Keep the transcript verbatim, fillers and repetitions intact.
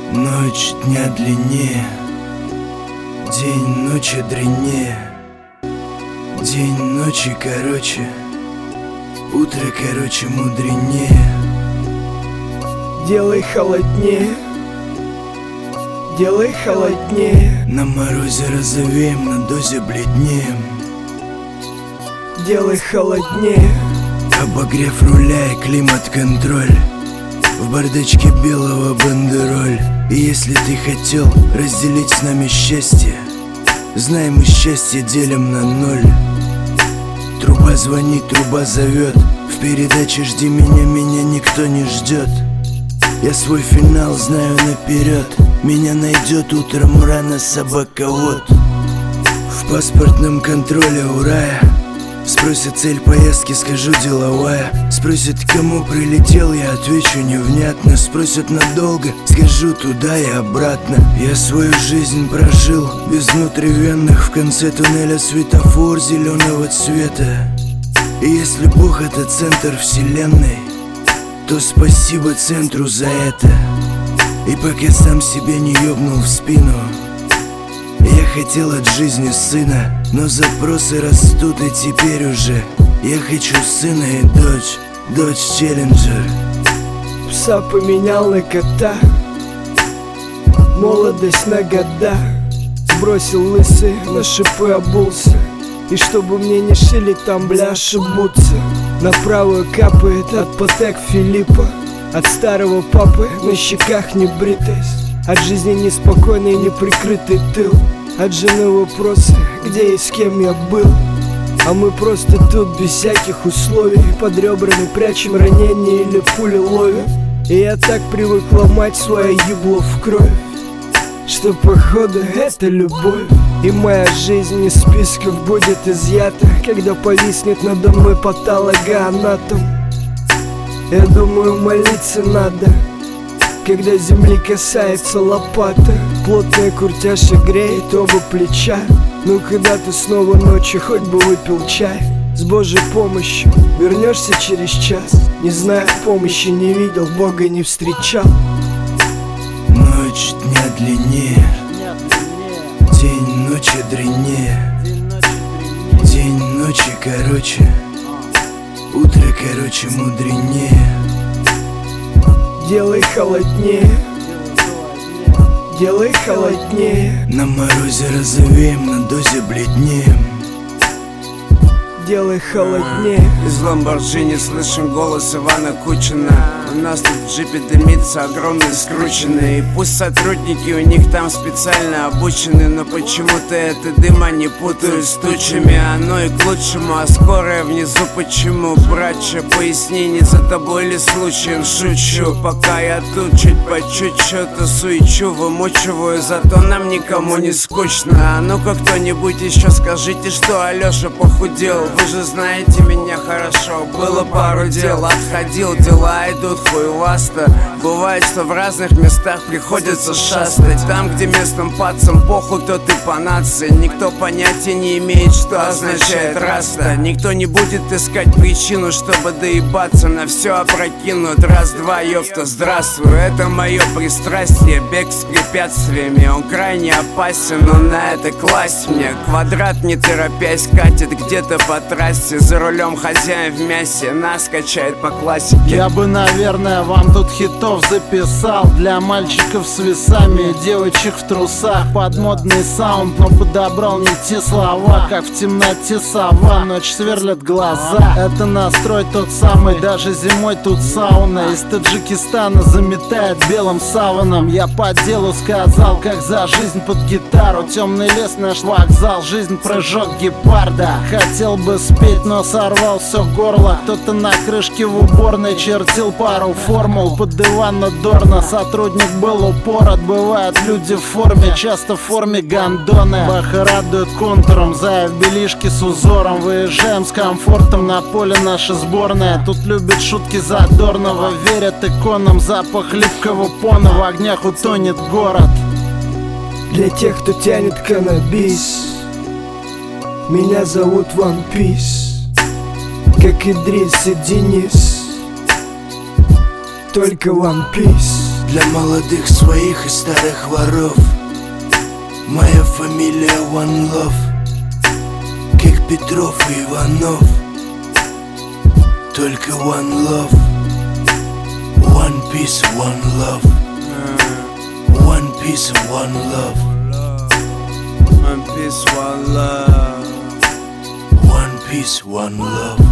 Ночь дня длиннее, день ночи дреннее, день ночи короче, утро короче мудренее. Делай холоднее, делай холоднее. На морозе розовеем, на дозе бледнеем. Делай холоднее. Обогрев руля и климат-контроль, в бардачке белого бандероль. И если ты хотел разделить с нами счастье, знай, мы счастье делим на ноль. Труба звонит, труба зовет, в передаче «Жди меня», меня никто не ждет. Я свой финал знаю наперед, меня найдет утром рано собаковод. В паспортном контроле у рая спросят цель поездки, скажу деловая. Спросят, к кому прилетел, я отвечу невнятно. Спросят надолго, скажу туда и обратно. Я свою жизнь прожил без внутривенных, в конце туннеля светофор зеленого цвета. И если Бог это центр вселенной, то спасибо центру за это. И пока сам себе не ёбнул в спину, я хотел от жизни сына, но запросы растут, и теперь уже я хочу сына и дочь, дочь Челленджер. Пса поменял на кота, молодость на года. Сбросил лысый, на шипы обулся, и чтобы мне не шили там, бля, ошибутся. На правую капает от Патек Филиппа, от старого папы на щеках небритость, от жизни неспокойный неприкрытый тыл, от жены вопросы, где и с кем я был. А мы просто тут без всяких условий, под ребрами прячем ранения или пули ловим. И я так привык ломать свое ебло в кровь, что походу это любовь. И моя жизнь из списков будет изъята, когда повиснет надо мной патологоанатом. Я думаю, молиться надо, когда земли касается лопата. Плотная куртяша греет оба плеча. Ну когда ты снова ночью хоть бы выпил чай. С Божьей помощью вернешься через час. Не знаю, помощи не видел, Бога не встречал. Ночь дня длиннее, день ночи дреннее, день ночи короче, утро короче мудренее. Делай холоднее, делай холоднее. На морозе розовеем, на дозе бледнеем. Делай холоднее. Из Ламборджини слышим голос Ивана Кучина. У нас тут в джипе дымится огромный скрученный. И пусть сотрудники у них там специально обучены, но почему-то это дыма не путают с тучами. Оно и к лучшему, а скорая внизу почему? Братча, поясни, не за тобой ли случаем шучу? Пока я тут чуть по чуть что-то суечу, вымучиваю, зато нам никому не скучно. А ну-ка кто-нибудь еще скажите, что Алеша похудел. Вы же знаете меня хорошо, было пару дел, отходил, дела идут, хуй вас-то. Бывает, что в разных местах приходится шастать. Там, где местным пацам похуй, кто ты по нации. Никто понятия не имеет, что означает раста. Никто не будет искать причину, чтобы доебаться, на все опрокинут. Раз-два, ёпта, здравствуй. Это мое пристрастие, бег с препятствиями. Он крайне опасен, но на это класть мне. Квадрат не торопясь катит где-то по трассе, за рулем хозяин в мясе, нас качает по классике. Я бы, наверное, вам тут хитов записал для мальчиков с весами и девочек в трусах. Под модный саунд, но подобрал не те слова, как в темноте сова, ночь сверлят глаза. Это настрой тот самый, даже зимой тут сауна. Из Таджикистана заметает белым саваном. Я по делу сказал, как за жизнь под гитару. Темный лес, наш вокзал, жизнь прыжок гепарда. Хотел бы спеть, но сорвал все горло. Кто-то на крышке в уборной чертил пару формул. Под диван дорно, сотрудник был упорот. Бывают люди в форме, часто в форме гондоны. Баха радует контуром, зая в белишке с узором. Выезжаем с комфортом на поле наша сборная. Тут любят шутки задорного, верят иконам. Запах липкого пона, в огнях утонет город. Для тех, кто тянет каннабис, меня зовут One Piece, как Идрис и Денис. Только One Piece. Для молодых своих и старых воров моя фамилия One Love, как Петров и Иванов. Только One Love, One Piece, One Love, One Piece, One Love, One Piece, One Love, One Piece, One Love.